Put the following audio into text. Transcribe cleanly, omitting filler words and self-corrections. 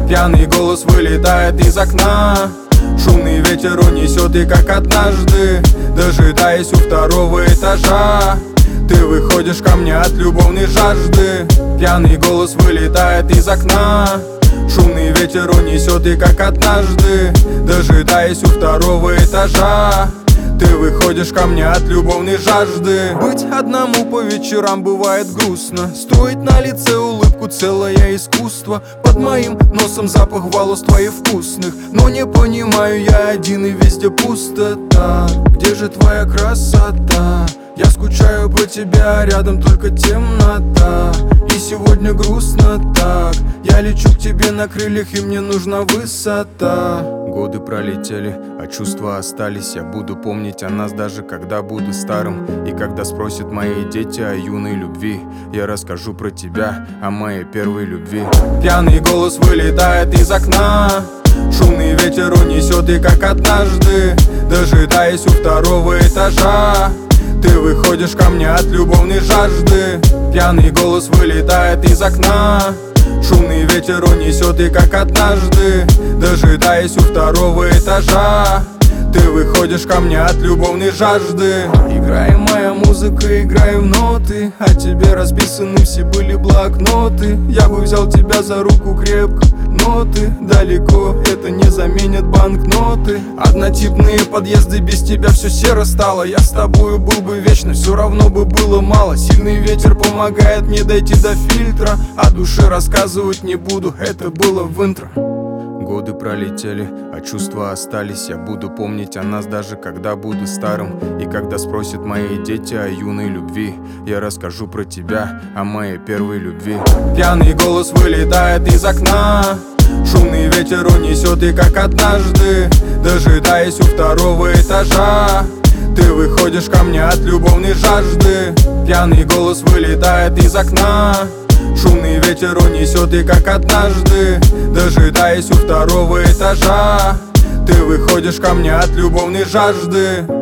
Пьяный голос вылетает из окна. Шумный ветер унесет, и как однажды, дожидаясь у второго этажа, ты выходишь ко мне от любовной жажды. Пьяный голос вылетает из окна. Шумный ветер унесет, и как однажды, дожидаясь у второго этажа, ты выходишь ко мне от любовной жажды. Быть одному по вечерам бывает грустно. Строить на лице улыбку целое искусство. Под моим носом запах волос твоих вкусных. Но не понимаю я один, и везде пустота. Где же твоя красота? Я скучаю по тебя, рядом только темнота. И сегодня грустно так. Я лечу к тебе на крыльях, и мне нужна высота. Годы пролетели, а чувства остались. Я буду помнить о нас, даже когда буду старым. И когда спросят мои дети о юной любви, я расскажу про тебя, о моей первой любви. Пьяный голос вылетает из окна. Шумный ветер унесет, и как однажды, дожидаясь у второго этажа, ты выходишь ко мне от любовной жажды. Пьяный голос вылетает из окна. Шумный ветер унесет, и как однажды, дожидаясь у второго этажа, ты выходишь ко мне от любовной жажды. Играем моя музыка, играем ноты, а тебе расписаны все были блокноты. Я бы взял тебя за руку крепко, но ты далеко, это не заменит банкноты. Однотипные подъезды, без тебя все серо стало. Я с тобою был бы вечно, все равно бы было мало. Сильный ветер помогает мне дойти до фильтра. О душе рассказывать не буду, это было в интро. Годы пролетели, а чувства остались. Я буду помнить о нас, даже когда буду старым. И когда спросят мои дети о юной любви, я расскажу про тебя, о моей первой любви. Пьяный голос вылетает из окна. Шумный ветер унесет, и как однажды, дожидаясь у второго этажа, ты выходишь ко мне от любовной жажды. Пьяный голос вылетает из окна. Шумный ветер унесет, и как однажды, дожидаясь у второго этажа, ты выходишь ко мне от любовной жажды.